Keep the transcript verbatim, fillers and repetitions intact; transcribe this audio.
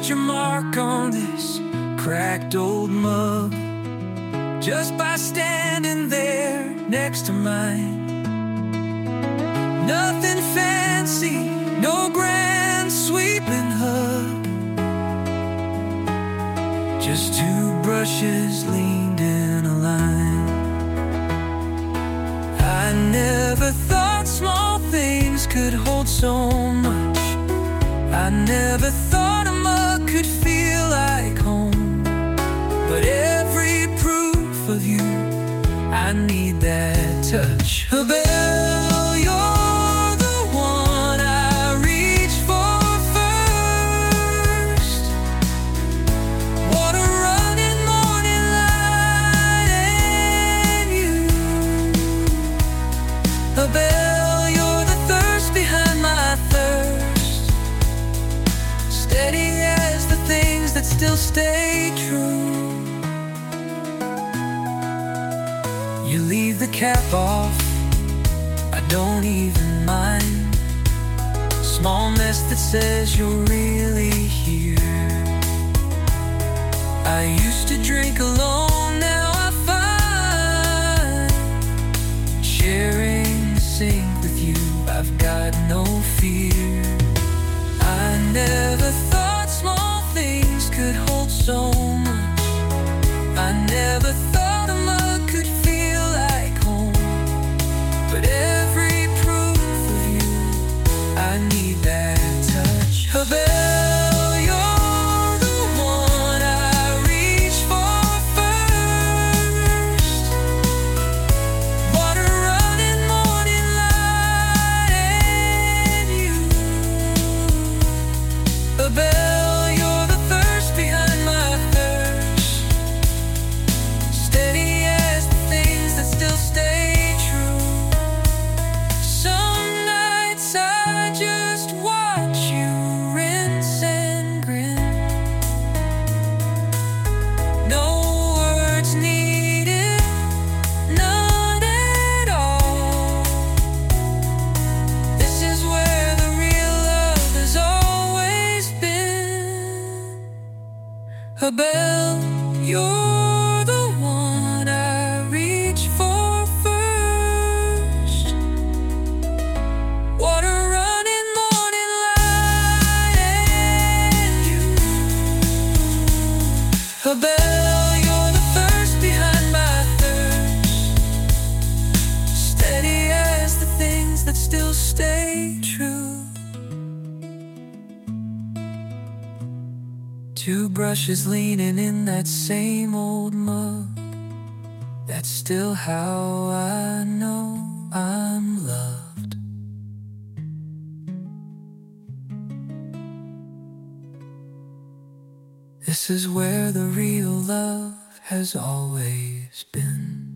left your mark on this cracked old mug just by standing there next to mine. Nothing fancy, no grand sweeping hug, just two brushes leaned in a line. I never thought small things could hold so much. I never thought a mug could feel like home. But every proof of you, I need that touch. A bell, you're the one I reach for first. Water running, morning light, and you. A bell, you're the thirst behind my thirst. Steady as the things that still stay true. You leave the cap off, I don't even mind. Small mess that says you're really here. I used to drink alone, now I find sharing the sink with you, I've got no fear. I never thought small things could hold so much. I never thought a mug could feel like home. But every proof of you, I need that touch. A bell, you're the one I reach for first. Water running, morning light, and you. A bell, you're the thirst behind my thirst. Steady as the things that still stay true. Some nights I just watch you rinse and grin. No words needed, none at all. This is where the real love has always been. A bell, you're the one I reach for first. Water running, morning light, and you. A bell, you're the thirst behind my thirst. Steady as the things that still stay true. Two brushes leaning in that same old mug. That's still how I know I'm loved. This is where the real love has always been.